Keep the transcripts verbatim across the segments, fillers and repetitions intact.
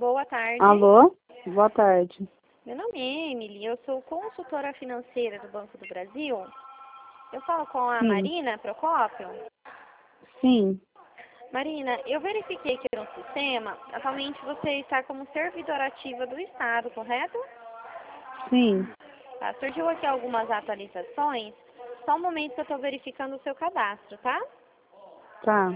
Boa tarde. Alô? Boa tarde. Meu nome é Emily, eu sou consultora financeira do Banco do Brasil. Eu falo com a Sim. Marina Procópio. Sim. Marina, eu verifiquei aqui no sistema, atualmente você está como servidora ativa do Estado, correto? Sim. Tá, surgiu aqui algumas atualizações, só um momento que eu estou verificando o seu cadastro, tá? Tá.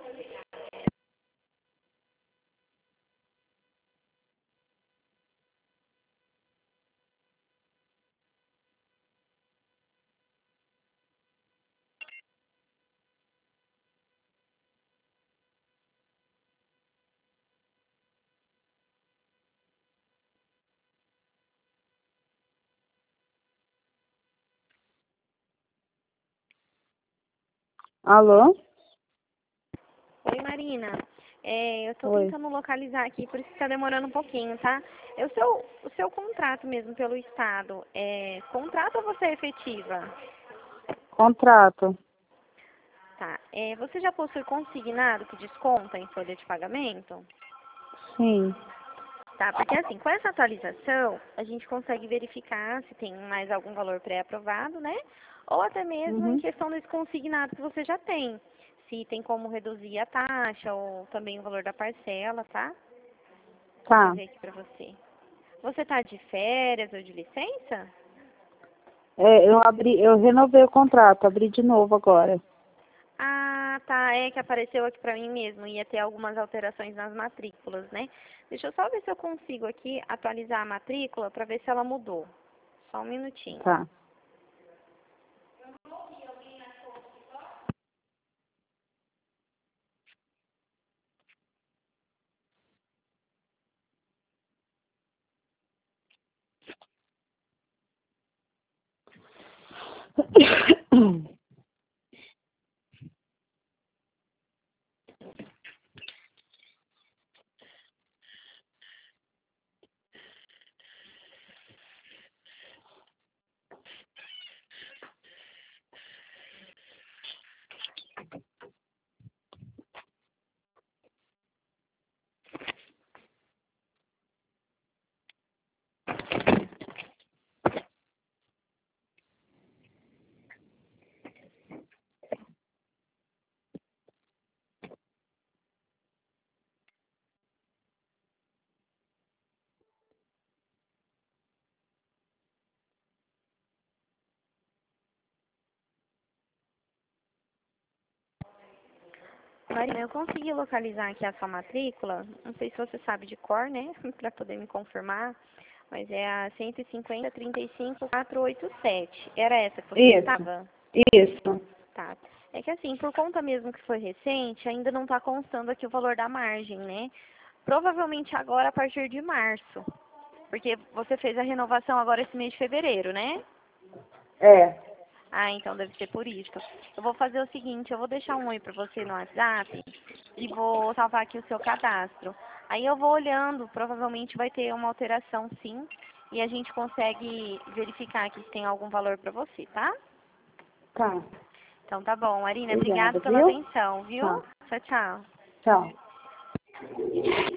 Alô? Oi, Marina. É, eu estou Oi. tentando localizar aqui, por isso que está demorando um pouquinho, tá? É o seu, o seu contrato mesmo pelo Estado, é contrato ou você é efetiva? Contrato. Tá. É, você já possui consignado que desconta em folha de pagamento? Sim. Tá, porque assim, com essa atualização, a gente consegue verificar se tem mais algum valor pré-aprovado, né? Ou até mesmo em Uhum. questão desse consignado que você já tem. Se tem como reduzir a taxa ou também o valor da parcela, tá? Deixa eu Tá. ver aqui pra você. Você tá de férias ou de licença? É, eu abri, eu renovei o contrato, abri de novo agora. Ah, tá. É que apareceu aqui pra mim mesmo. Ia ter algumas alterações nas matrículas, né? Deixa eu só ver se eu consigo aqui atualizar a matrícula pra ver se ela mudou. Só um minutinho. Tá. Marina, eu consegui localizar aqui a sua matrícula. Não sei se você sabe de cor, né? Pra poder me confirmar. Mas é a cento e cinquenta, trinta e cinco, quatrocentos e oitenta e sete. Era essa que você Isso. estava? Isso. Tá. É que assim, por conta mesmo que foi recente, ainda não está constando aqui o valor da margem, né? Provavelmente agora a partir de março. Porque você fez a renovação agora esse mês de fevereiro, né? É. Ah, então deve ser por isso. Eu vou fazer o seguinte, eu vou deixar um oi para você no WhatsApp e vou salvar aqui o seu cadastro. Aí eu vou olhando, provavelmente vai ter uma alteração sim, e a gente consegue verificar aqui se tem algum valor para você, tá? Tá. Então tá bom, Marina, obrigada Obrigada, pela viu? atenção, viu? Tá. Tchau, tchau. Tchau.